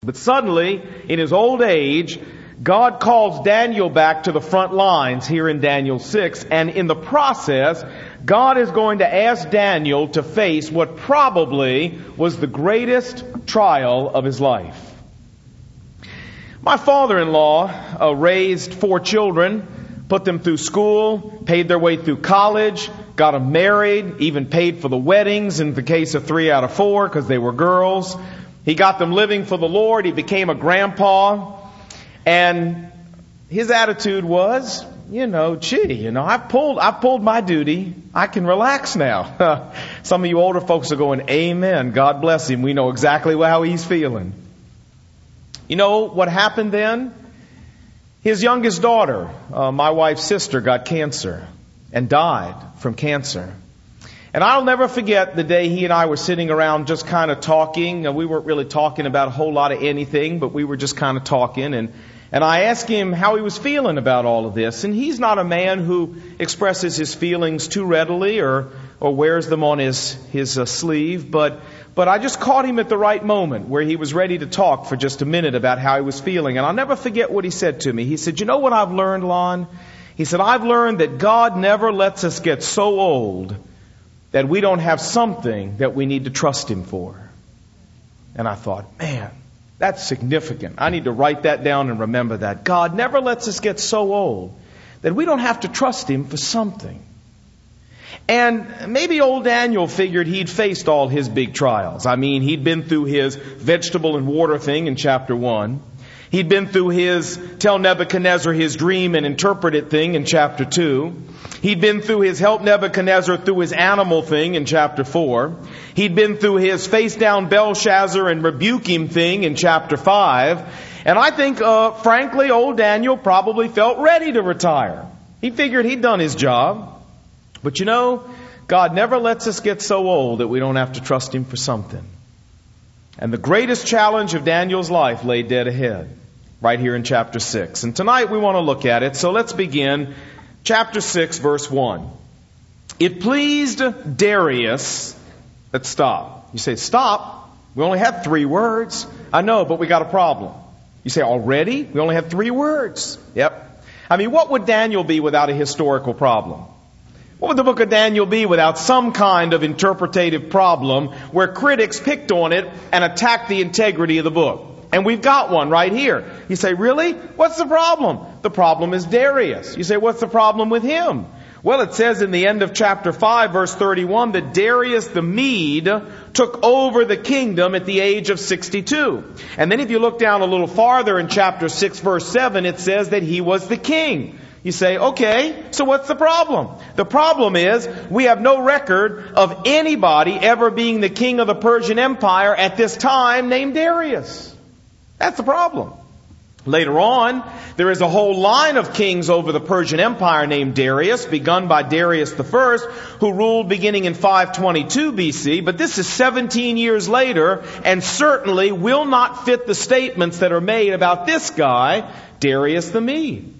But suddenly, in his old age, God calls Daniel back to the front lines here in Daniel 6, and in the process, God is going to ask Daniel to face what probably was the greatest trial of his life. My father-in-law raised 4 children, put them through school, paid their way through college, got them married, even paid for the weddings in the case of 3 out of 4 because they were girls. He got them living for the Lord. He became a grandpa. And his attitude was, I've pulled my duty. I can relax now. Some of you older folks are going, amen. God bless him. We know exactly how he's feeling. You know what happened then? His youngest daughter, my wife's sister, got cancer and died from cancer. And I'll never forget the day he and I were sitting around just kind of talking. We weren't really talking about a whole lot of anything, but we were just kind of talking. And I asked him how he was feeling about all of this. And he's not a man who expresses his feelings too readily or wears them on his sleeve. But I just caught him at the right moment where he was ready to talk for just a minute about how he was feeling. And I'll never forget what he said to me. He said, you know what I've learned, Lon? He said, I've learned that God never lets us get so old that we don't have something that we need to trust him for. And I thought, man, that's significant. I need to write that down and remember that. God never lets us get so old that we don't have to trust him for something. And maybe old Daniel figured he'd faced all his big trials. I mean, he'd been through his vegetable and water thing in chapter 1. He'd been through his tell Nebuchadnezzar his dream and interpret it thing in chapter 2. He'd been through his help Nebuchadnezzar through his animal thing in chapter 4. He'd been through his face down Belshazzar and rebuke him thing in chapter 5. And I think, frankly, old Daniel probably felt ready to retire. He figured he'd done his job. But God never lets us get so old that we don't have to trust him for something. And the greatest challenge of Daniel's life lay dead ahead, right here in chapter 6. And tonight we want to look at it. So let's begin. Chapter 6, verse 1. It pleased Darius. Let's stop. You say, stop? We only had 3 words. I know, but we got a problem. You say, already? We only had 3 words. Yep. I mean, what would Daniel be without a historical problem? What would the book of Daniel be without some kind of interpretative problem where critics picked on it and attacked the integrity of the book? And we've got one right here. You say, really? What's the problem? The problem is Darius. You say, what's the problem with him? Well, it says in the end of chapter 5, verse 31, that Darius the Mede took over the kingdom at the age of 62. And then if you look down a little farther in chapter 6, verse 7, it says that he was the king. You say, okay, so what's the problem? The problem is we have no record of anybody ever being the king of the Persian Empire at this time named Darius. That's the problem. Later on, there is a whole line of kings over the Persian Empire named Darius, begun by Darius the First, who ruled beginning in 522 BC. But this is 17 years later, and certainly will not fit the statements that are made about this guy, Darius the Mede.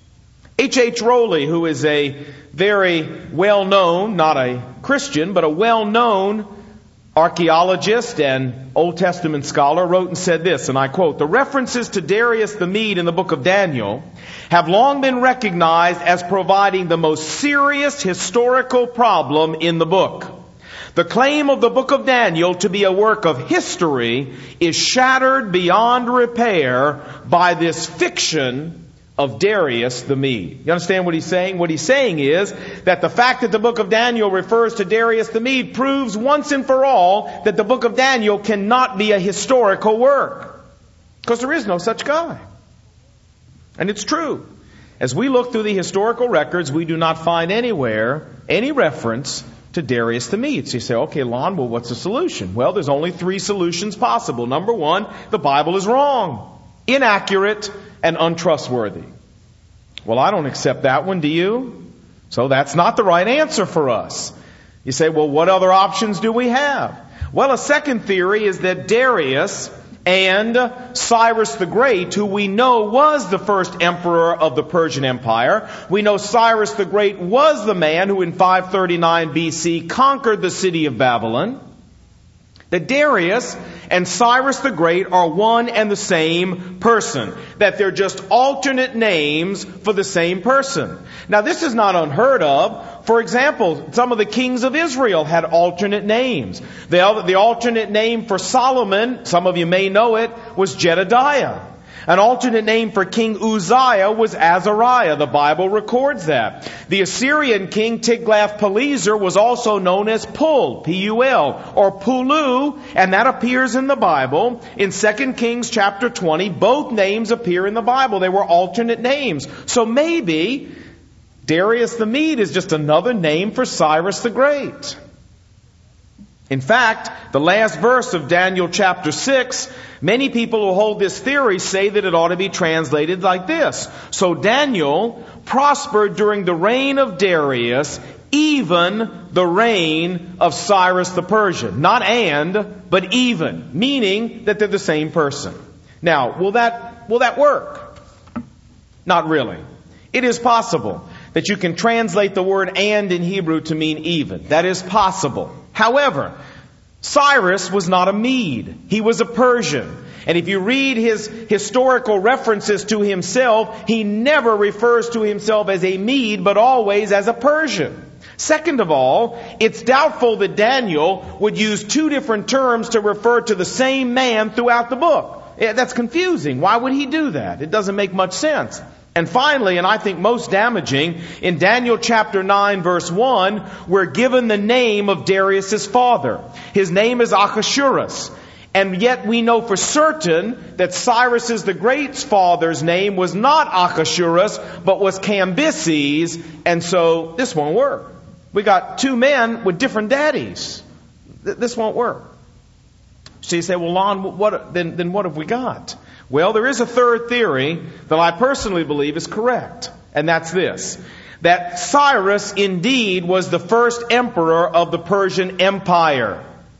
H.H. Rowley, who is a very well-known, not a Christian, but a well-known archaeologist and Old Testament scholar, wrote and said this, and I quote, "The references to Darius the Mede in the book of Daniel have long been recognized as providing the most serious historical problem in the book. The claim of the book of Daniel to be a work of history is shattered beyond repair by this fiction of Darius the Mede." You understand what he's saying? What he's saying is that the fact that the book of Daniel refers to Darius the Mede proves once and for all that the book of Daniel cannot be a historical work. Because there is no such guy. And it's true. As we look through the historical records, we do not find anywhere any reference to Darius the Mede. So you say, okay, Lon, well, what's the solution? Well, there's only 3 solutions possible. Number 1, the Bible is wrong, inaccurate, and untrustworthy. Well, I don't accept that one, do you? So that's not the right answer for us. You say, well, what other options do we have? Well, a second theory is that Darius and Cyrus the Great, who we know was the first emperor of the Persian Empire, we know Cyrus the Great was the man who in 539 BC conquered the city of Babylon, that Darius and Cyrus the Great are one and the same person, that they're just alternate names for the same person. Now, this is not unheard of. For example, some of the kings of Israel had alternate names. The alternate name for Solomon, some of you may know it, was Jedediah. An alternate name for King Uzziah was Azariah. The Bible records that. The Assyrian king Tiglath-Pileser was also known as Pul, P-U-L, or Pulu, and that appears in the Bible. In 2 Kings chapter 20, both names appear in the Bible. They were alternate names. So maybe Darius the Mede is just another name for Cyrus the Great. In fact, the last verse of Daniel chapter 6, many people who hold this theory say that it ought to be translated like this. So Daniel prospered during the reign of Darius, even the reign of Cyrus the Persian. Not and, but even, meaning that they're the same person. Now, will that work? Not really. It is possible that you can translate the word and in Hebrew to mean even. That is possible. However, Cyrus was not a Mede. He was a Persian. And if you read his historical references to himself, he never refers to himself as a Mede, but always as a Persian. Second of all, it's doubtful that Daniel would use two different terms to refer to the same man throughout the book. That's confusing. Why would he do that? It doesn't make much sense. And finally, and I think most damaging, in Daniel chapter 9 verse 1, we're given the name of Darius' father. His name is Ahasuerus. And yet we know for certain that Cyrus the Great's father's name was not Ahasuerus, but was Cambyses. And so this won't work. We got two men with different daddies. This won't work. So you say, well, Lon, then what have we got? Well, there is a third theory that I personally believe is correct. And that's this. That Cyrus indeed was the first emperor of the Persian Empire.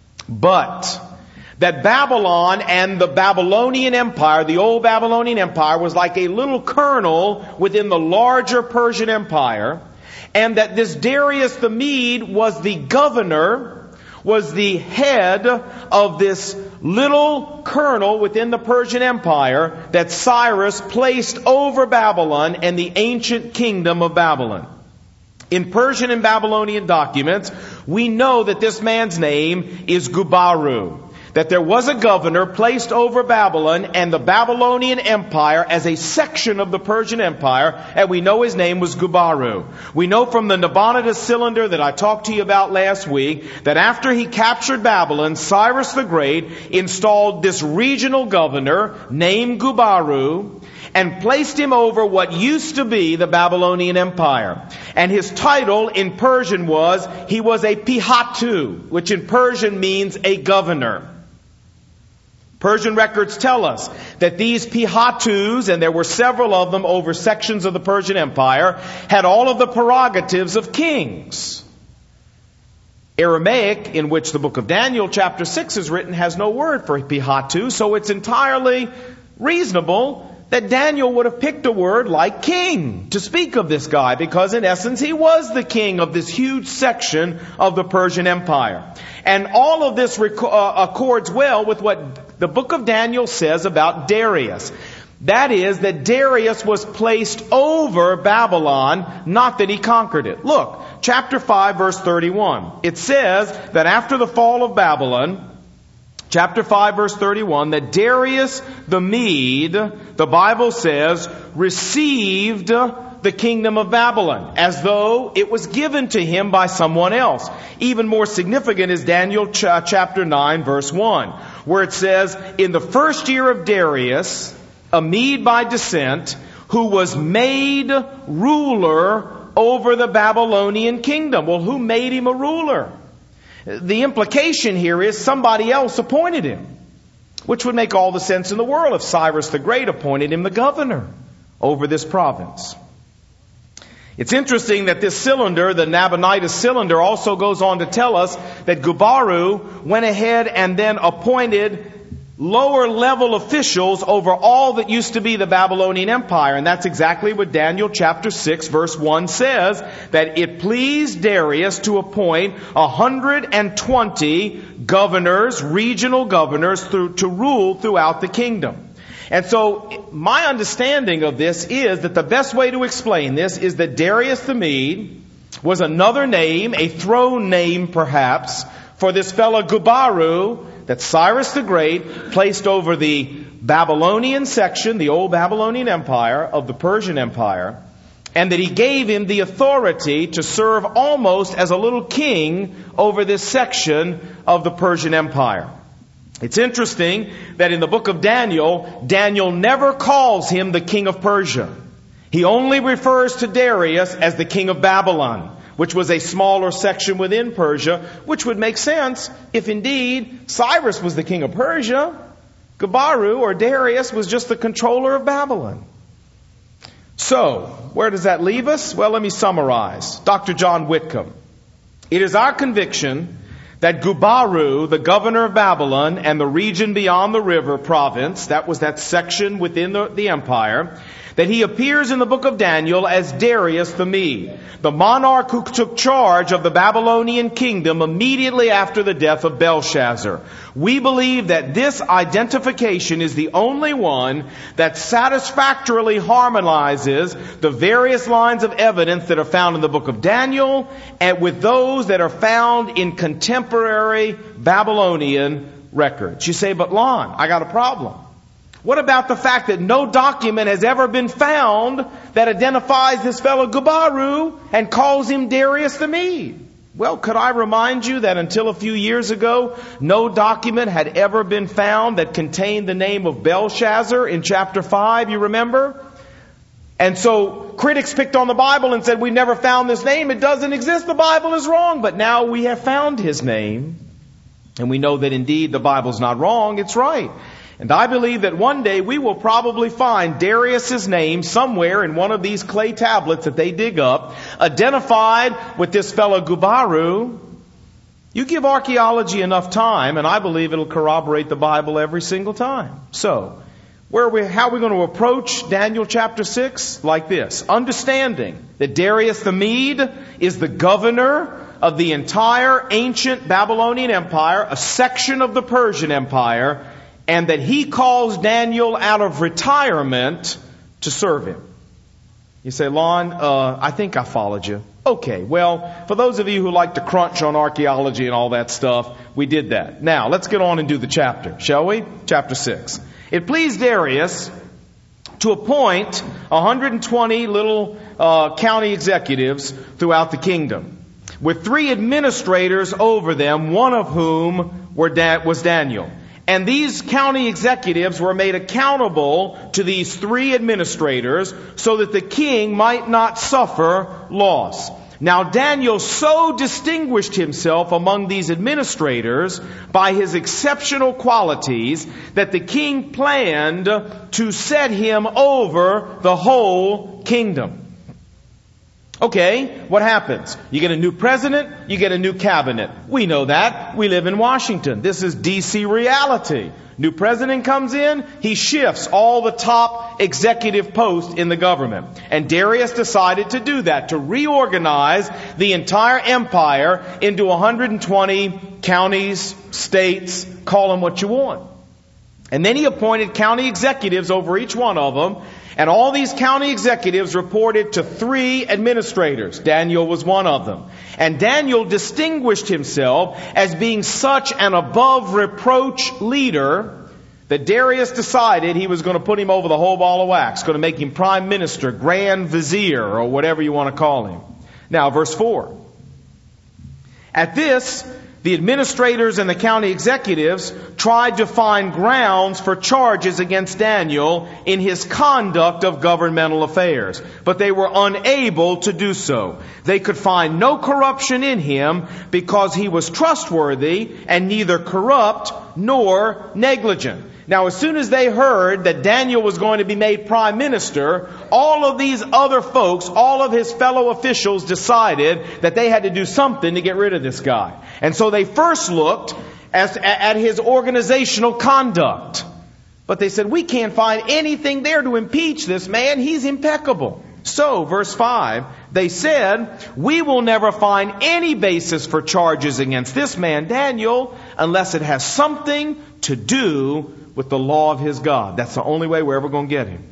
But that Babylon and the Babylonian Empire, the old Babylonian Empire, was like a little kernel within the larger Persian Empire. And that this Darius the Mede was the governor, was the head of this little kernel within the Persian Empire that Cyrus placed over Babylon and the ancient kingdom of Babylon. In Persian and Babylonian documents, we know that this man's name is Gubaru. That there was a governor placed over Babylon and the Babylonian Empire as a section of the Persian Empire, and we know his name was Gubaru. We know from the Nabonidus cylinder that I talked to you about last week that after he captured Babylon, Cyrus the Great installed this regional governor named Gubaru and placed him over what used to be the Babylonian Empire. And his title in Persian was, he was a Pihatu, which in Persian means a governor. Persian records tell us that these Pihatus, and there were several of them over sections of the Persian Empire, had all of the prerogatives of kings. Aramaic, in which the book of Daniel chapter 6 is written, has no word for Pihatu, so it's entirely reasonable that Daniel would have picked a word like king to speak of this guy, because in essence he was the king of this huge section of the Persian Empire. And all of this accords well with what the book of Daniel says about Darius. That is, that Darius was placed over Babylon, not that he conquered it. Look, chapter 5, verse 31. It says that after the fall of Babylon, chapter 5, verse 31, that Darius the Mede, the Bible says, received the kingdom of Babylon, as though it was given to him by someone else. Even more significant is Daniel chapter 9, verse 1, where it says, in the first year of Darius, a Mede by descent, who was made ruler over the Babylonian kingdom. Well, who made him a ruler? The implication here is somebody else appointed him, which would make all the sense in the world if Cyrus the Great appointed him the governor over this province. It's interesting that this cylinder, the Nabonidus cylinder, also goes on to tell us that Gubaru went ahead and then appointed lower level officials over all that used to be the Babylonian Empire. And that's exactly what Daniel chapter 6 verse 1 says, that it pleased Darius to appoint 120 governors, regional governors, to rule throughout the kingdom. And so my understanding of this is that the best way to explain this is that Darius the Mede was another name, a throne name perhaps, for this fellow Gubaru that Cyrus the Great placed over the Babylonian section, the old Babylonian Empire, of the Persian Empire, and that he gave him the authority to serve almost as a little king over this section of the Persian Empire. It's interesting that in the book of Daniel, Daniel never calls him the king of Persia. He only refers to Darius as the king of Babylon, which was a smaller section within Persia, which would make sense if indeed Cyrus was the king of Persia. Gubaru or Darius was just the controller of Babylon. So, where does that leave us? Well, let me summarize. Dr. John Whitcomb. It is our conviction that Gubaru, the governor of Babylon and the region beyond the river province, that was that section within the empire, that he appears in the book of Daniel as Darius the Mede, the monarch who took charge of the Babylonian kingdom immediately after the death of Belshazzar. We believe that this identification is the only one that satisfactorily harmonizes the various lines of evidence that are found in the book of Daniel and with those that are found in contemporary Babylonian records. You say, but Lon, I got a problem. What about the fact that no document has ever been found that identifies this fellow Gubaru and calls him Darius the Mede? Well, could I remind you that until a few years ago, no document had ever been found that contained the name of Belshazzar in chapter 5, you remember? And so critics picked on the Bible and said, we've never found this name. It doesn't exist. The Bible is wrong. But now we have found his name. And we know that indeed the Bible's not wrong. It's right. And I believe that one day we will probably find Darius's name somewhere in one of these clay tablets that they dig up, identified with this fellow Gubaru. You give archaeology enough time, and I believe it'll corroborate the Bible every single time. So, how are we going to approach Daniel chapter 6? Like this. Understanding that Darius the Mede is the governor of the entire ancient Babylonian Empire, a section of the Persian Empire, and that he calls Daniel out of retirement to serve him. You say, Lon, I think I followed you. Okay, well, for those of you who like to crunch on archaeology and all that stuff, we did that. Now, let's get on and do the chapter, shall we? Chapter 6. It pleased Darius to appoint 120 little county executives throughout the kingdom, with 3 administrators over them, one of whom was Daniel. And these county executives were made accountable to these 3 administrators so that the king might not suffer loss. Now Daniel so distinguished himself among these administrators by his exceptional qualities that the king planned to set him over the whole kingdom. Okay, what happens? You get a new president, you get a new cabinet. We know that. We live in Washington. This is D.C. reality. New president comes in, he shifts all the top executive posts in the government. And Darius decided to do that, to reorganize the entire empire into 120 counties, states, call them what you want. And then he appointed county executives over each one of them. And all these county executives reported to 3 administrators. Daniel was one of them. And Daniel distinguished himself as being such an above reproach leader that Darius decided he was going to put him over the whole ball of wax, going to make him prime minister, grand vizier, or whatever you want to call him. Now, verse 4. At this, the administrators and the county executives tried to find grounds for charges against Daniel in his conduct of governmental affairs, but they were unable to do so. They could find no corruption in him because he was trustworthy and neither corrupt nor negligent. Now, as soon as they heard that Daniel was going to be made prime minister, all of these other folks, all of his fellow officials decided that they had to do something to get rid of this guy. And so they first looked at his organizational conduct. But they said, we can't find anything there to impeach this man. He's impeccable. So, verse 5, they said, we will never find any basis for charges against this man, Daniel, unless it has something to do with the law of his God. That's the only way we're ever going to get him.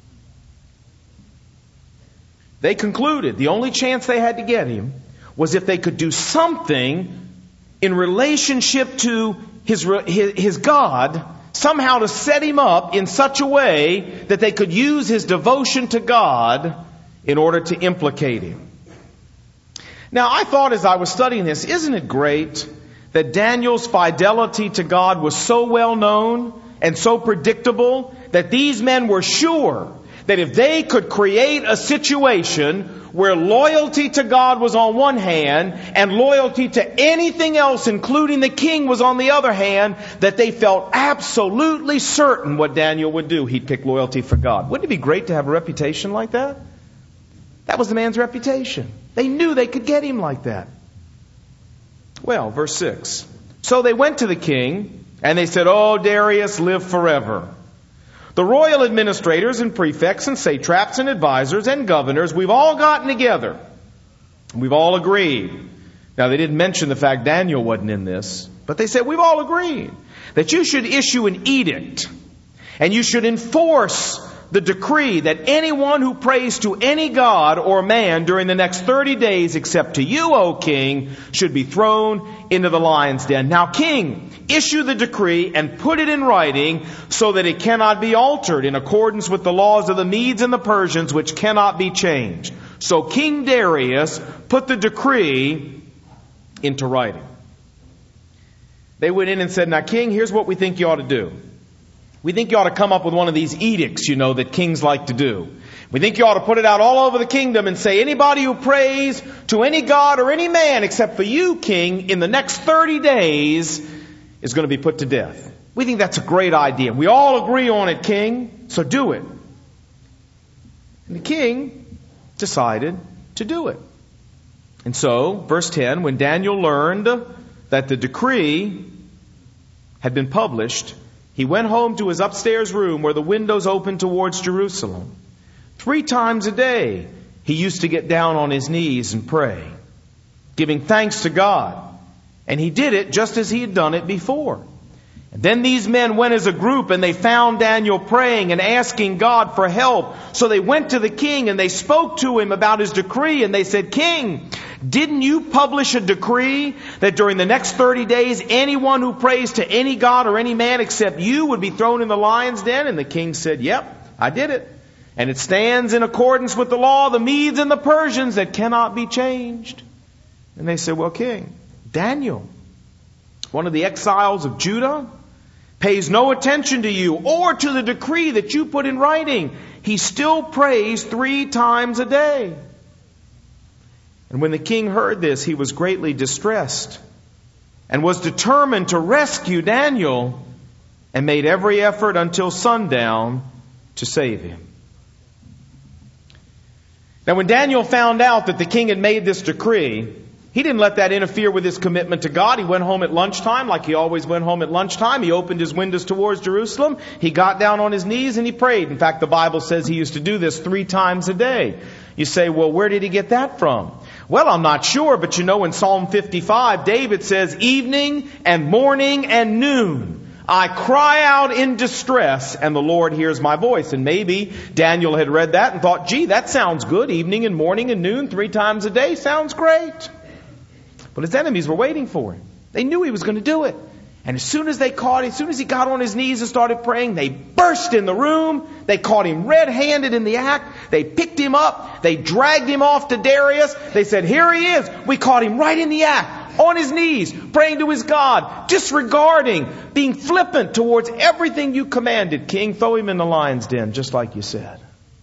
They concluded the only chance they had to get him was if they could do something in relationship to his God, somehow to set him up in such a way that they could use his devotion to God in order to implicate him. Now, I thought as I was studying this, isn't it great that Daniel's fidelity to God was so well known and so predictable that these men were sure that if they could create a situation where loyalty to God was on one hand and loyalty to anything else, including the king, was on the other hand, that they felt absolutely certain what Daniel would do. He'd pick loyalty for God. Wouldn't it be great to have a reputation like that? That was the man's reputation. They knew they could get him like that. Well, verse 6. So they went to the king and they said, "Oh, Darius, live forever. The royal administrators and prefects and satraps and advisors and governors, we've all gotten together. We've all agreed." Now, they didn't mention the fact Daniel wasn't in this, but they said, we've all agreed that you should issue an edict and you should enforce the decree that anyone who prays to any god or man during the next 30 days except to you, O king, should be thrown into the lion's den. Now, king, issue the decree and put it in writing so that it cannot be altered in accordance with the laws of the Medes and the Persians, which cannot be changed. So King Darius put the decree into writing. They went in and said, "Now, king, here's what we think you ought to do. We think you ought to come up with one of these edicts, that kings like to do. We think you ought to put it out all over the kingdom and say, anybody who prays to any god or any man except for you, king, in the next 30 days is going to be put to death. We think that's a great idea. We all agree on it, king, so do it." And the king decided to do it. And so, verse 10, when Daniel learned that the decree had been published, he went home to his upstairs room where the windows opened towards Jerusalem. 3 times a day, he used to get down on his knees and pray, giving thanks to God. And he did it just as he had done it before. And then these men went as a group and they found Daniel praying and asking God for help. So they went to the king and they spoke to him about his decree. And they said, "King, didn't you publish a decree that during the next 30 days, anyone who prays to any god or any man except you would be thrown in the lion's den?" And the king said, "Yep, I did it. And it stands in accordance with the law of the Medes and the Persians that cannot be changed." And they said, "Well, king, Daniel, one of the exiles of Judah, pays no attention to you or to the decree that you put in writing. He still prays 3 times a day." And when the king heard this, he was greatly distressed and was determined to rescue Daniel and made every effort until sundown to save him. Now, when Daniel found out that the king had made this decree, he didn't let that interfere with his commitment to God. He went home at lunchtime like he always went home at lunchtime. He opened his windows towards Jerusalem. He got down on his knees and he prayed. In fact, the Bible says he used to do this 3 times a day. You say, well, where did he get that from? Well, I'm not sure, but in Psalm 55, David says, "Evening and morning and noon, I cry out in distress, and the Lord hears my voice." And maybe Daniel had read that and thought, gee, that sounds good. Evening and morning and noon, 3 times a day, sounds great. But his enemies were waiting for him. They knew he was going to do it. And as soon as he got on his knees and started praying, they burst in the room. They caught him red-handed in the act. They picked him up. They dragged him off to Darius. They said, "Here he is. We caught him right in the act, on his knees, praying to his God, disregarding, being flippant towards everything you commanded. King, throw him in the lion's den, just like you said."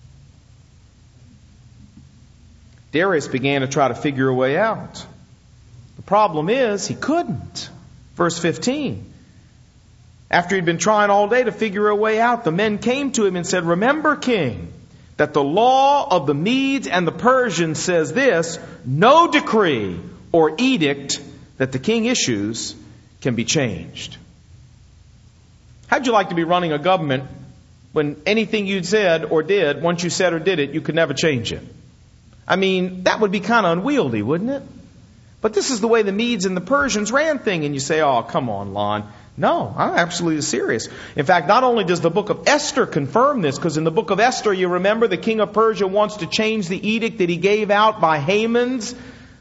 Darius began to try to figure a way out. The problem is, he couldn't. Verse 15. After he'd been trying all day to figure a way out, the men came to him and said, "Remember, king, that the law of the Medes and the Persians says this: no decree or edict that the king issues can be changed. How'd you like to be running a government when anything you'd said or did, once you said or did it, you could never change it? I mean, that would be kind of unwieldy, wouldn't it? But this is the way the Medes and the Persians ran things, and you say, oh, come on, Lon. No, I'm absolutely serious. In fact, not only does the book of Esther confirm this, because in the book of Esther, you remember the king of Persia wants to change the edict that he gave out by Haman's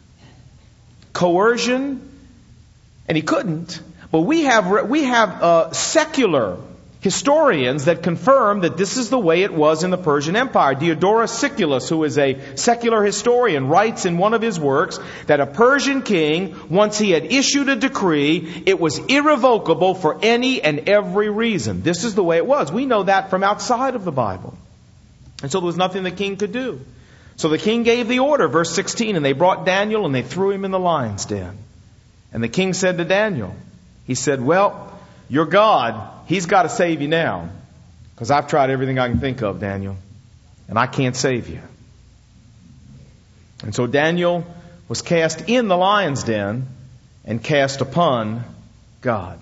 coercion, and he couldn't. But we have secular historians that confirm that this is the way it was in the Persian Empire. Diodorus Siculus, who is a secular historian, writes in one of his works that a Persian king, once he had issued a decree, it was irrevocable for any and every reason. This is the way it was. We know that from outside of the Bible. And so there was nothing the king could do. So the king gave the order, verse 16, and they brought Daniel and they threw him in the lion's den. And the king said to Daniel, he said, well, your God, He's got to save you now. Because I've tried everything I can think of, Daniel. And I can't save you. And so Daniel was cast in the lion's den and cast upon God.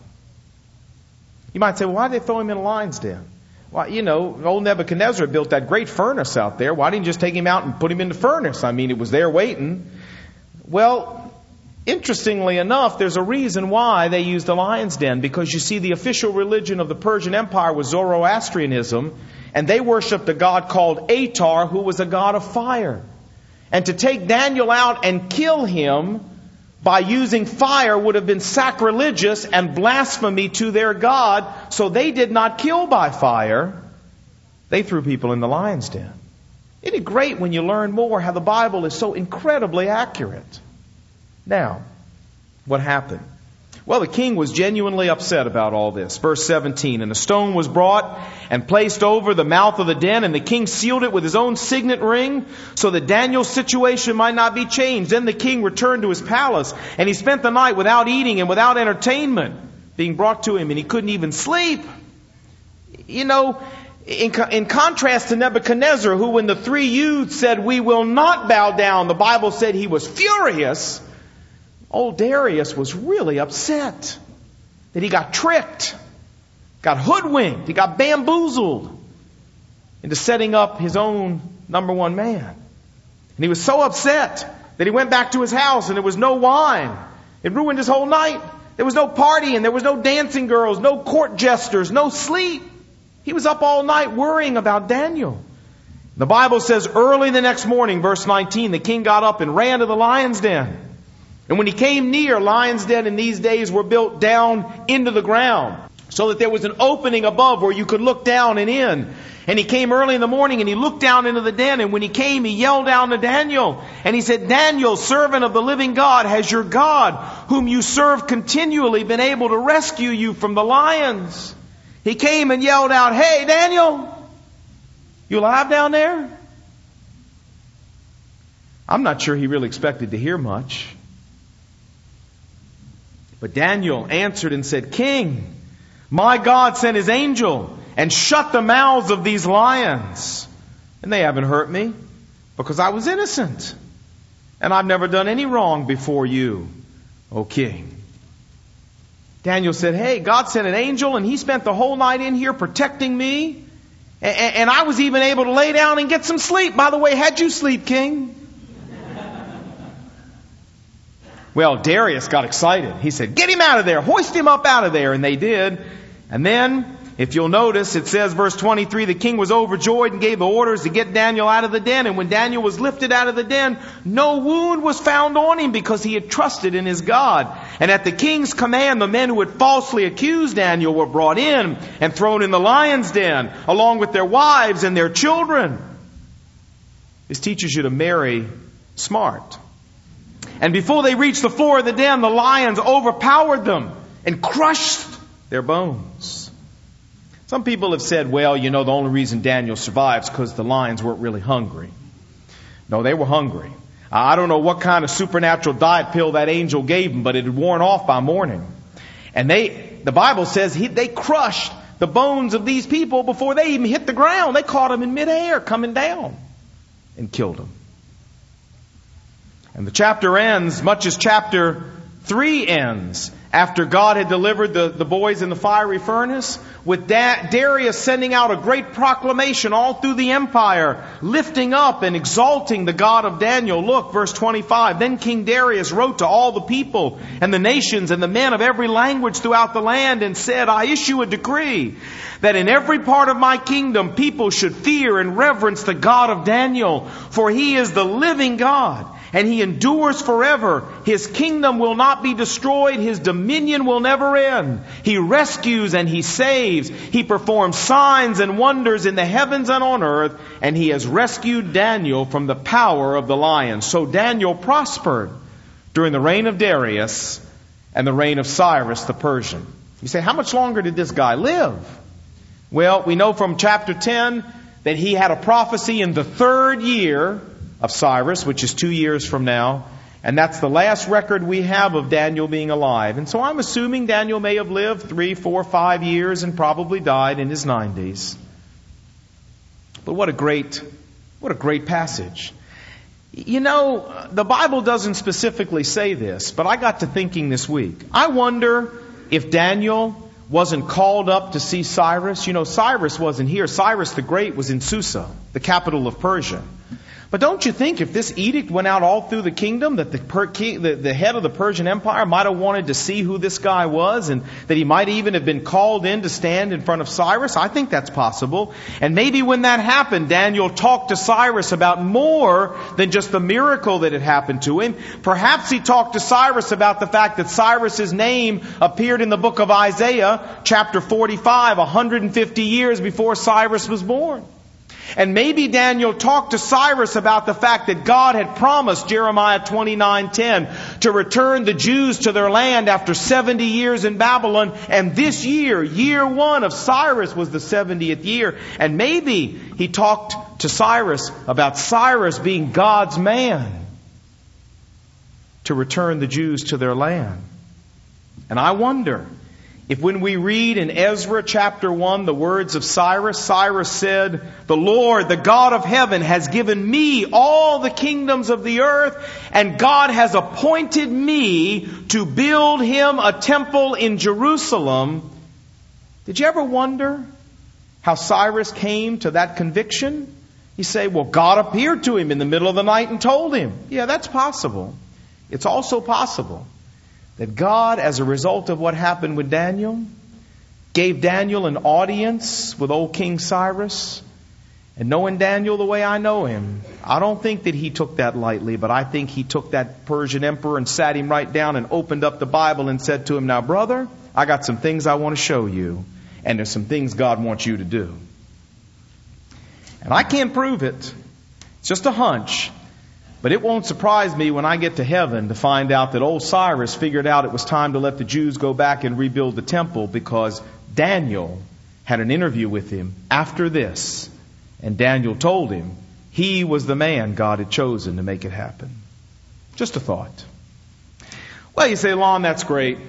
You might say, well, why did they throw him in a lion's den? Well, you know, old Nebuchadnezzar built that great furnace out there. Why didn't you just take him out and put him in the furnace? I mean, it was there waiting. Well, interestingly enough, there's a reason why they used the lion's den. Because you see, the official religion of the Persian Empire was Zoroastrianism. And they worshipped a god called Atar, who was a god of fire. And to take Daniel out and kill him by using fire would have been sacrilegious and blasphemy to their God. So they did not kill by fire. They threw people in the lion's den. Isn't it great when you learn more how the Bible is so incredibly accurate? Now, what happened? Well, the king was genuinely upset about all this. Verse 17, and a stone was brought and placed over the mouth of the den, and the king sealed it with his own signet ring, so that Daniel's situation might not be changed. Then the king returned to his palace, and he spent the night without eating and without entertainment being brought to him, and he couldn't even sleep. You know, in contrast to Nebuchadnezzar, who when the three youths said, we will not bow down, the Bible said he was furious. Old Darius was really upset that he got tricked, got hoodwinked, he got bamboozled into setting up his own number one man. And he was so upset that he went back to his house and there was no wine. It ruined his whole night. There was no partying, there was no dancing girls, no court jesters, no sleep. He was up all night worrying about Daniel. The Bible says early the next morning, verse 19, the king got up and ran to the lion's den. And when he came near, lion's den in these days were built down into the ground, so that there was an opening above where you could look down and in. And he came early in the morning and he looked down into the den. And when he came, he yelled down to Daniel. And he said, Daniel, servant of the living God, has your God, whom you serve continually, been able to rescue you from the lions? He came and yelled out, hey, Daniel, you alive down there? I'm not sure he really expected to hear much. But Daniel answered and said, King, my God sent His angel and shut the mouths of these lions. And they haven't hurt me because I was innocent. And I've never done any wrong before you, O King. Daniel said, hey, God sent an angel and he spent the whole night in here protecting me. And I was even able to lay down and get some sleep. By the way, how'd you sleep, King? Well, Darius got excited. He said, get him out of there. Hoist him up out of there. And they did. And then, if you'll notice, it says, verse 23, the king was overjoyed and gave the orders to get Daniel out of the den. And when Daniel was lifted out of the den, no wound was found on him because he had trusted in his God. And at the king's command, the men who had falsely accused Daniel were brought in and thrown in the lion's den, along with their wives and their children. This teaches you to marry smart. And before they reached the floor of the den, the lions overpowered them and crushed their bones. Some people have said, well, you know, the only reason Daniel survives because the lions weren't really hungry. No, they were hungry. I don't know what kind of supernatural diet pill that angel gave them, but it had worn off by morning. And the Bible says they crushed the bones of these people before they even hit the ground. They caught them in midair coming down and killed them. And the chapter ends, much as chapter 3 ends after God had delivered the boys in the fiery furnace, with Darius sending out a great proclamation all through the empire, lifting up and exalting the God of Daniel. Look, verse 25. Then King Darius wrote to all the people and the nations and the men of every language throughout the land and said, I issue a decree that in every part of my kingdom people should fear and reverence the God of Daniel, for he is the living God. And he endures forever. His kingdom will not be destroyed. His dominion will never end. He rescues and he saves. He performs signs and wonders in the heavens and on earth. And he has rescued Daniel from the power of the lion. So Daniel prospered during the reign of Darius and the reign of Cyrus the Persian. You say, how much longer did this guy live? Well, we know from chapter 10 that he had a prophecy in the 3rd year of Cyrus, which is 2 years from now. And that's the last record we have of Daniel being alive. And so I'm assuming Daniel may have lived 3, 4, 5 years and probably died in his 90s. But what a great passage. You know, the Bible doesn't specifically say this, but I got to thinking this week. I wonder if Daniel wasn't called up to see Cyrus. You know, Cyrus wasn't here. Cyrus the Great was in Susa, the capital of Persia. But don't you think if this edict went out all through the kingdom, that the head of the Persian Empire might have wanted to see who this guy was, and that he might even have been called in to stand in front of Cyrus? I think that's possible. And maybe when that happened, Daniel talked to Cyrus about more than just the miracle that had happened to him. Perhaps he talked to Cyrus about the fact that Cyrus's name appeared in the book of Isaiah, chapter 45, 150 years before Cyrus was born. And maybe Daniel talked to Cyrus about the fact that God had promised, Jeremiah 29:10, to return the Jews to their land after 70 years in Babylon. And this year, year 1 of Cyrus, was the 70th year. And maybe he talked to Cyrus about Cyrus being God's man to return the Jews to their land. And I wonder if when we read in Ezra chapter 1 the words of Cyrus, Cyrus said, the Lord, the God of heaven, has given me all the kingdoms of the earth, and God has appointed me to build him a temple in Jerusalem. Did you ever wonder how Cyrus came to that conviction? You say, well, God appeared to him in the middle of the night and told him. Yeah, that's possible. It's also possible that God, as a result of what happened with Daniel, gave Daniel an audience with old King Cyrus. And knowing Daniel the way I know him, I don't think that he took that lightly, but I think he took that Persian emperor and sat him right down and opened up the Bible and said to him, now, brother, I got some things I want to show you, and there's some things God wants you to do. And I can't prove it. It's just a hunch. But it won't surprise me when I get to heaven to find out that old Cyrus figured out it was time to let the Jews go back and rebuild the temple, because Daniel had an interview with him after this. And Daniel told him he was the man God had chosen to make it happen. Just a thought. Well, you say, Lon, that's great.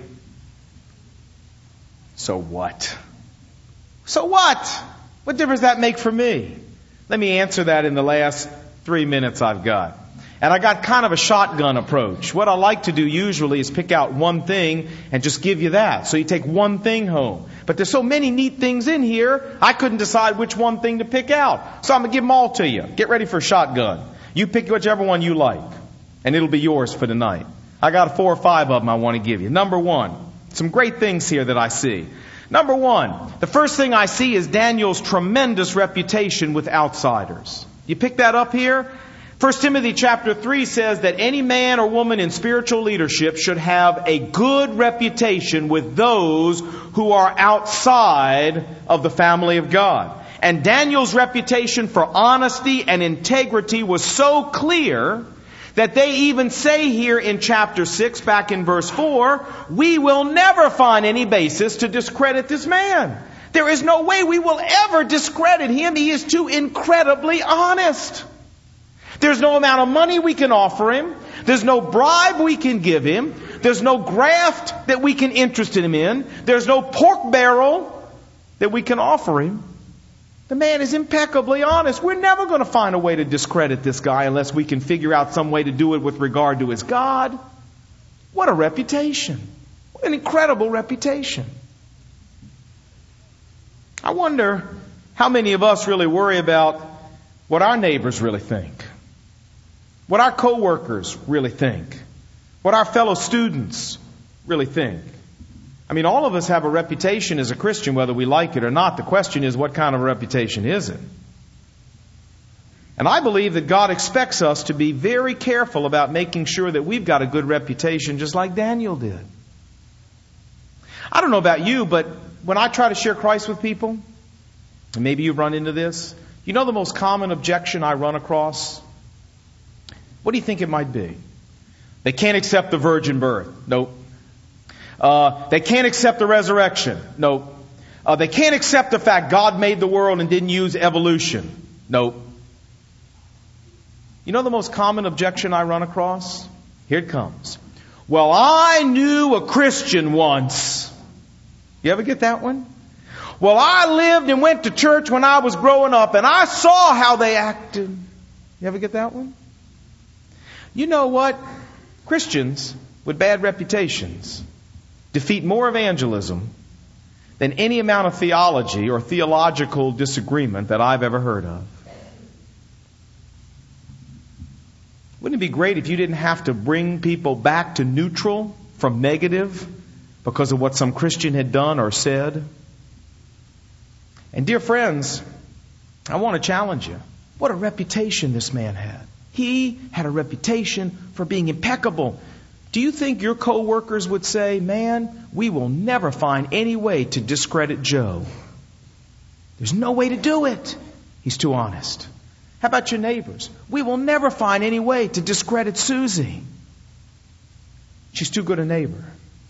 So what? So what? What difference does that make for me? Let me answer that in the last 3 minutes I've got. And I got kind of a shotgun approach. What I like to do usually is pick out one thing and just give you that. So you take one thing home. But there's so many neat things in here, I couldn't decide which one thing to pick out. So I'm going to give them all to you. Get ready for a shotgun. You pick whichever one you like, and it'll be yours for tonight. I got 4 or 5 of them I want to give you. Number 1, some great things here that I see. Number 1, the first thing I see is Daniel's tremendous reputation with outsiders. You pick that up here? 1 Timothy chapter 3 says that any man or woman in spiritual leadership should have a good reputation with those who are outside of the family of God. And Daniel's reputation for honesty and integrity was so clear that they even say here in chapter 6, back in verse 4, we will never find any basis to discredit this man. There is no way we will ever discredit him. He is too incredibly honest. There's no amount of money we can offer him. There's no bribe we can give him. There's no graft that we can interest him in. There's no pork barrel that we can offer him. The man is impeccably honest. We're never going to find a way to discredit this guy unless we can figure out some way to do it with regard to his God. What a reputation. What an incredible reputation. I wonder how many of us really worry about what our neighbors really think, what our coworkers really think, what our fellow students really think. I mean, all of us have a reputation as a Christian, whether we like it or not. The question is, what kind of a reputation is it? And I believe that God expects us to be very careful about making sure that we've got a good reputation, just like Daniel did. I don't know about you, but when I try to share Christ with people, and maybe you've run into this, you know the most common objection I run across? What do you think it might be? They can't accept the virgin birth. Nope. They can't accept the resurrection. Nope. They can't accept the fact God made the world and didn't use evolution. Nope. You know the most common objection I run across? Here it comes. Well, I knew a Christian once. You ever get that one? Well, I lived and went to church when I was growing up, and I saw how they acted. You ever get that one? You know what? Christians with bad reputations defeat more evangelism than any amount of theology or theological disagreement that I've ever heard of. Wouldn't it be great if you didn't have to bring people back to neutral from negative because of what some Christian had done or said? And dear friends, I want to challenge you. What a reputation this man had. He had a reputation for being impeccable. Do you think your co-workers would say, man, we will never find any way to discredit Joe? There's no way to do it. He's too honest. How about your neighbors? We will never find any way to discredit Susie. She's too good a neighbor.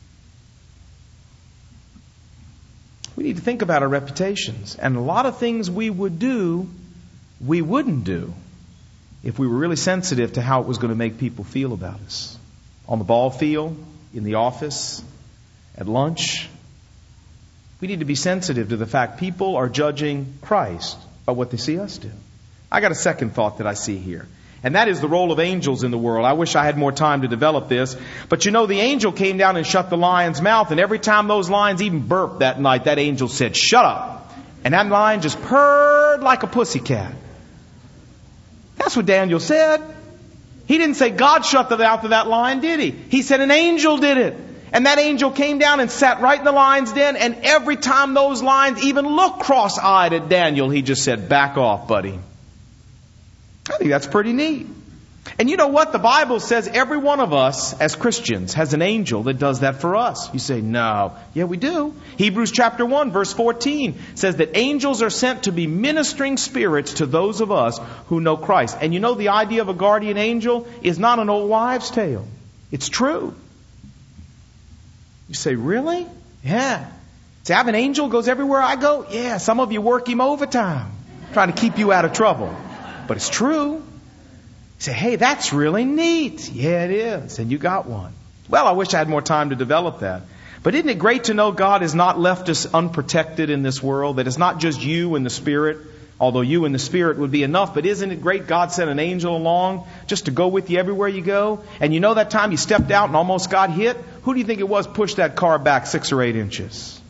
We need to think about our reputations. And a lot of things we would do, we wouldn't do if we were really sensitive to how it was going to make people feel about us. On the ball field, in the office, at lunch. We need to be sensitive to the fact people are judging Christ by what they see us do. I got a second thought that I see here. And that is the role of angels in the world. I wish I had more time to develop this. But you know, the angel came down and shut the lion's mouth. And every time those lions even burped that night, that angel said, shut up. And that lion just purred like a pussycat. That's what Daniel said. He didn't say God shut the mouth of that lion, did he? He said an angel did it. And that angel came down and sat right in the lion's den. And every time those lions even looked cross-eyed at Daniel, he just said, back off, buddy. I think that's pretty neat. And you know what? The Bible says every one of us as Christians has an angel that does that for us. You say, no. Yeah, we do. Hebrews chapter 1 verse 14 says that angels are sent to be ministering spirits to those of us who know Christ. And you know the idea of a guardian angel is not an old wives' tale. It's true. You say, really? Yeah. Say, I have an angel goes everywhere I go? Yeah, some of you work him overtime trying to keep you out of trouble. But it's true. You say, hey, that's really neat. Yeah, it is. And you got one. Well, I wish I had more time to develop that. But isn't it great to know God has not left us unprotected in this world? That it's not just you and the Spirit, although you and the Spirit would be enough. But isn't it great God sent an angel along just to go with you everywhere you go? And you know that time you stepped out and almost got hit? Who do you think it was pushed that car back 6 or 8 inches?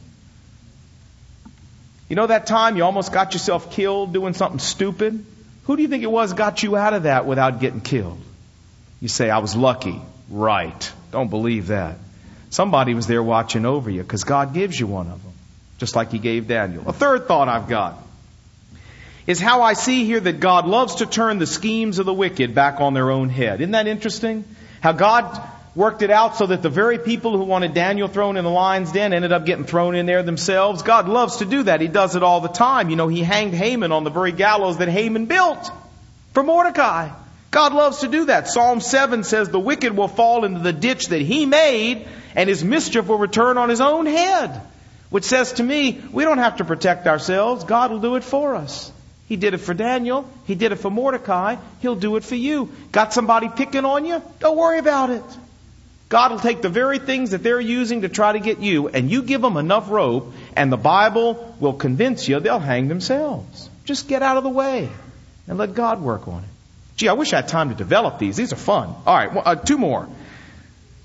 You know that time you almost got yourself killed doing something stupid? Who do you think it was got you out of that without getting killed? You say, I was lucky. Right. Don't believe that. Somebody was there watching over you because God gives you one of them, just like He gave Daniel. A third thought I've got is how I see here that God loves to turn the schemes of the wicked back on their own head. Isn't that interesting? How God worked it out so that the very people who wanted Daniel thrown in the lion's den ended up getting thrown in there themselves. God loves to do that. He does it all the time. You know, He hanged Haman on the very gallows that Haman built for Mordecai. God loves to do that. Psalm 7 says the wicked will fall into the ditch that he made and his mischief will return on his own head. Which says to me, we don't have to protect ourselves. God will do it for us. He did it for Daniel. He did it for Mordecai. He'll do it for you. Got somebody picking on you? Don't worry about it. God will take the very things that they're using to try to get you, and you give them enough rope, and the Bible will convince you they'll hang themselves. Just get out of the way and let God work on it. Gee, I wish I had time to develop these. These are fun. All right, 2 more.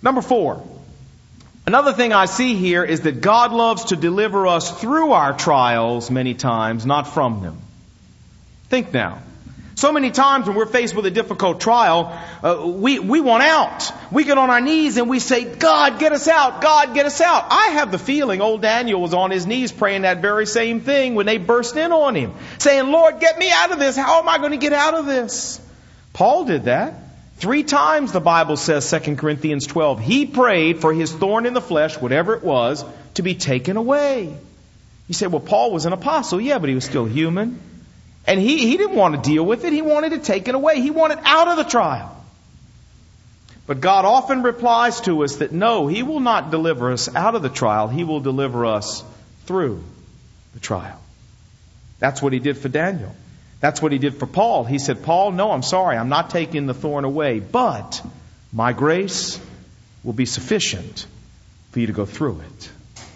Number 4. Another thing I see here is that God loves to deliver us through our trials many times, not from them. Think now. So many times when we're faced with a difficult trial, we want out. We get on our knees and we say, God, get us out. God, get us out. I have the feeling old Daniel was on his knees praying that very same thing when they burst in on him, saying, Lord, get me out of this. How am I going to get out of this? Paul did that. 3 times the Bible says, 2 Corinthians 12, he prayed for his thorn in the flesh, whatever it was, to be taken away. You say, well, Paul was an apostle. Yeah, but he was still human. And he didn't want to deal with it. He wanted it taken away. He wanted out of the trial. But God often replies to us that no, He will not deliver us out of the trial. He will deliver us through the trial. That's what He did for Daniel. That's what He did for Paul. He said, Paul, no, I'm sorry. I'm not taking the thorn away. But my grace will be sufficient for you to go through it.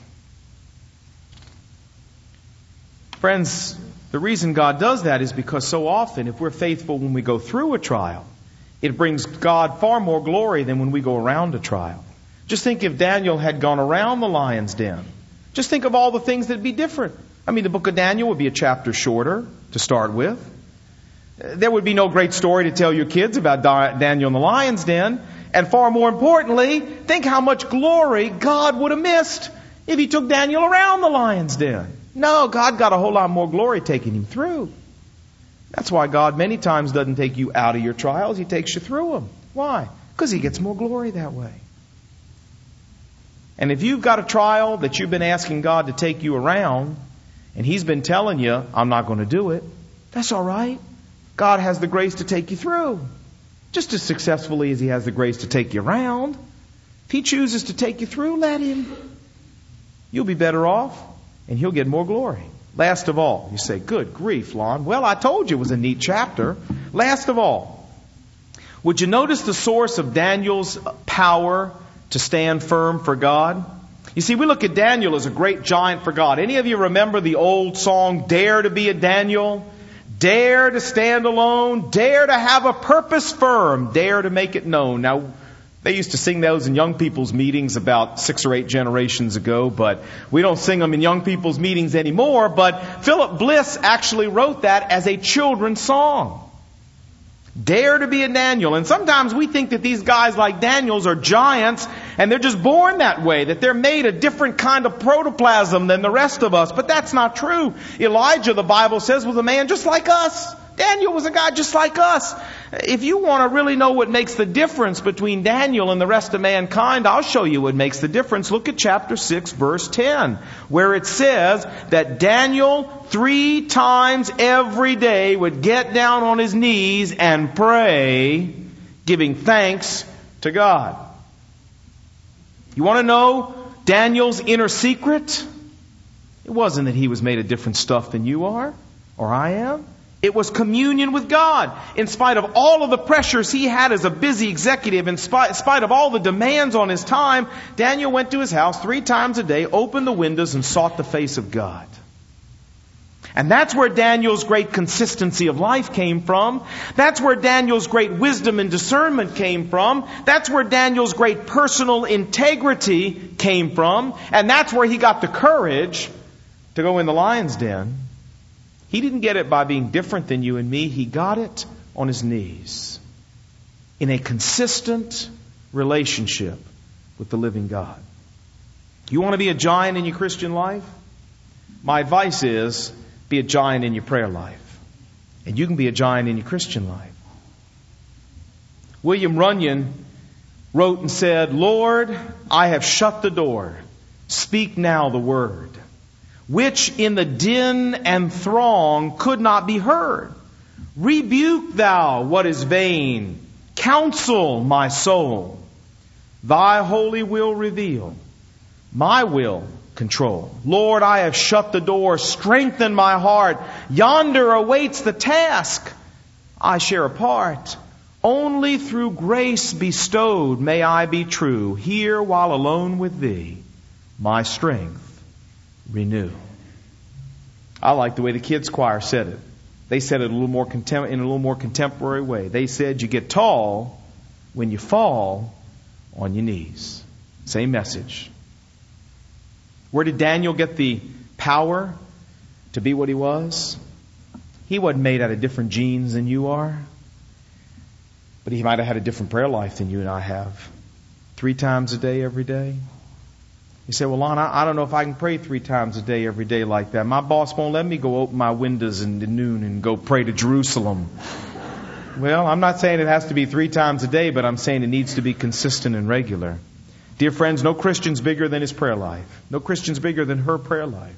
Friends, the reason God does that is because so often, if we're faithful when we go through a trial, it brings God far more glory than when we go around a trial. Just think if Daniel had gone around the lion's den. Just think of all the things that'd be different. I mean, the book of Daniel would be a chapter shorter to start with. There would be no great story to tell your kids about Daniel in the lion's den. And far more importantly, think how much glory God would have missed if He took Daniel around the lion's den. No, God got a whole lot more glory taking him through. That's why God many times doesn't take you out of your trials. He takes you through them. Why? Because He gets more glory that way. And if you've got a trial that you've been asking God to take you around, and He's been telling you, I'm not going to do it, that's all right. God has the grace to take you through. Just as successfully as He has the grace to take you around. If He chooses to take you through, let Him. You'll be better off. And He'll get more glory. Last of all, you say, good grief, Lon. Well, I told you it was a neat chapter. Last of all, would you notice the source of Daniel's power to stand firm for God? You see, we look at Daniel as a great giant for God. Any of you remember the old song, Dare to be a Daniel? Dare to stand alone. Dare to have a purpose firm. Dare to make it known. Now, they used to sing those in young people's meetings about 6 or 8 generations ago, but we don't sing them in young people's meetings anymore. But Philip Bliss actually wrote that as a children's song. Dare to be a Daniel. And sometimes we think that these guys like Daniels are giants and they're just born that way, that they're made a different kind of protoplasm than the rest of us. But that's not true. Elijah, the Bible says, was a man just like us. Daniel was a guy just like us. If you want to really know what makes the difference between Daniel and the rest of mankind, I'll show you what makes the difference. Look at chapter 6, verse 10, where it says that Daniel 3 times every day would get down on his knees and pray, giving thanks to God. You want to know Daniel's inner secret? It wasn't that he was made of different stuff than you are or I am. It was communion with God. In spite of all of the pressures he had as a busy executive, in spite of all the demands on his time, Daniel went to his house 3 times a day, opened the windows, and sought the face of God. And that's where Daniel's great consistency of life came from. That's where Daniel's great wisdom and discernment came from. That's where Daniel's great personal integrity came from. And that's where he got the courage to go in the lion's den. He didn't get it by being different than you and me. He got it on his knees in a consistent relationship with the living God. You want to be a giant in your Christian life? My advice is be a giant in your prayer life. And you can be a giant in your Christian life. William Runyon wrote and said, Lord, I have shut the door. Speak now the word, which in the din and throng could not be heard. Rebuke thou what is vain. Counsel my soul. Thy holy will reveal. My will control. Lord, I have shut the door. Strengthen my heart. Yonder awaits the task. I share a part. Only through grace bestowed may I be true. Here while alone with Thee, my strength renew. I like the way the kids' choir said it. They said it in a little more contemporary way. They said, you get tall when you fall on your knees. Same message. Where did Daniel get the power to be what he was? He wasn't made out of different genes than you are. But he might have had a different prayer life than you and I have. 3 times a day, every day. You say, well, Lon, I don't know if I can pray 3 times a day, every day like that. My boss won't let me go open my windows in the noon and go pray to Jerusalem. Well, I'm not saying it has to be 3 times a day, but I'm saying it needs to be consistent and regular. Dear friends, no Christian's bigger than his prayer life. No Christian's bigger than her prayer life.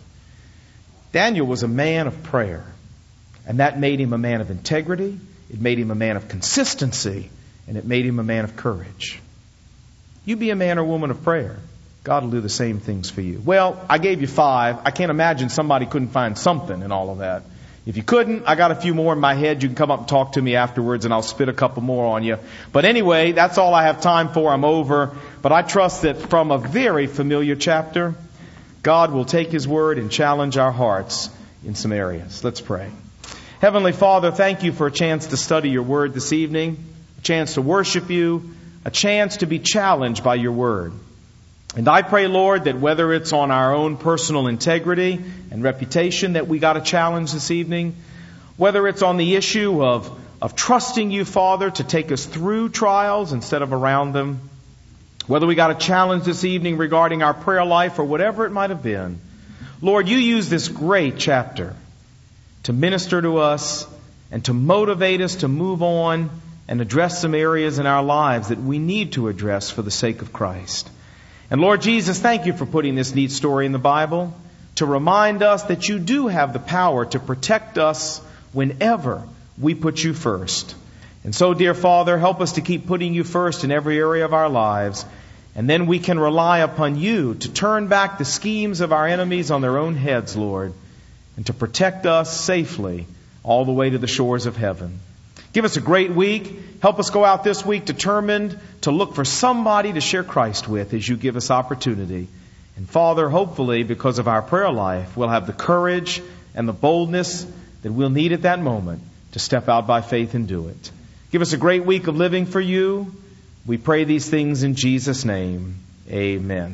Daniel was a man of prayer. And that made him a man of integrity. It made him a man of consistency, and it made him a man of courage. You be a man or woman of prayer. God will do the same things for you. Well, I gave you 5. I can't imagine somebody couldn't find something in all of that. If you couldn't, I got a few more in my head. You can come up and talk to me afterwards, and I'll spit a couple more on you. But anyway, that's all I have time for. I'm over. But I trust that from a very familiar chapter, God will take His word and challenge our hearts in some areas. Let's pray. Heavenly Father, thank you for a chance to study your word this evening, a chance to worship you, a chance to be challenged by your word. And I pray, Lord, that whether it's on our own personal integrity and reputation that we got a challenge this evening, whether it's on the issue of trusting you, Father, to take us through trials instead of around them, whether we got a challenge this evening regarding our prayer life or whatever it might have been, Lord, you use this great chapter to minister to us and to motivate us to move on and address some areas in our lives that we need to address for the sake of Christ. And Lord Jesus, thank you for putting this neat story in the Bible to remind us that you do have the power to protect us whenever we put you first. And so, dear Father, help us to keep putting you first in every area of our lives, and then we can rely upon you to turn back the schemes of our enemies on their own heads, Lord, and to protect us safely all the way to the shores of heaven. Give us a great week. Help us go out this week determined to look for somebody to share Christ with as you give us opportunity. And Father, hopefully, because of our prayer life, we'll have the courage and the boldness that we'll need at that moment to step out by faith and do it. Give us a great week of living for you. We pray these things in Jesus' name. Amen.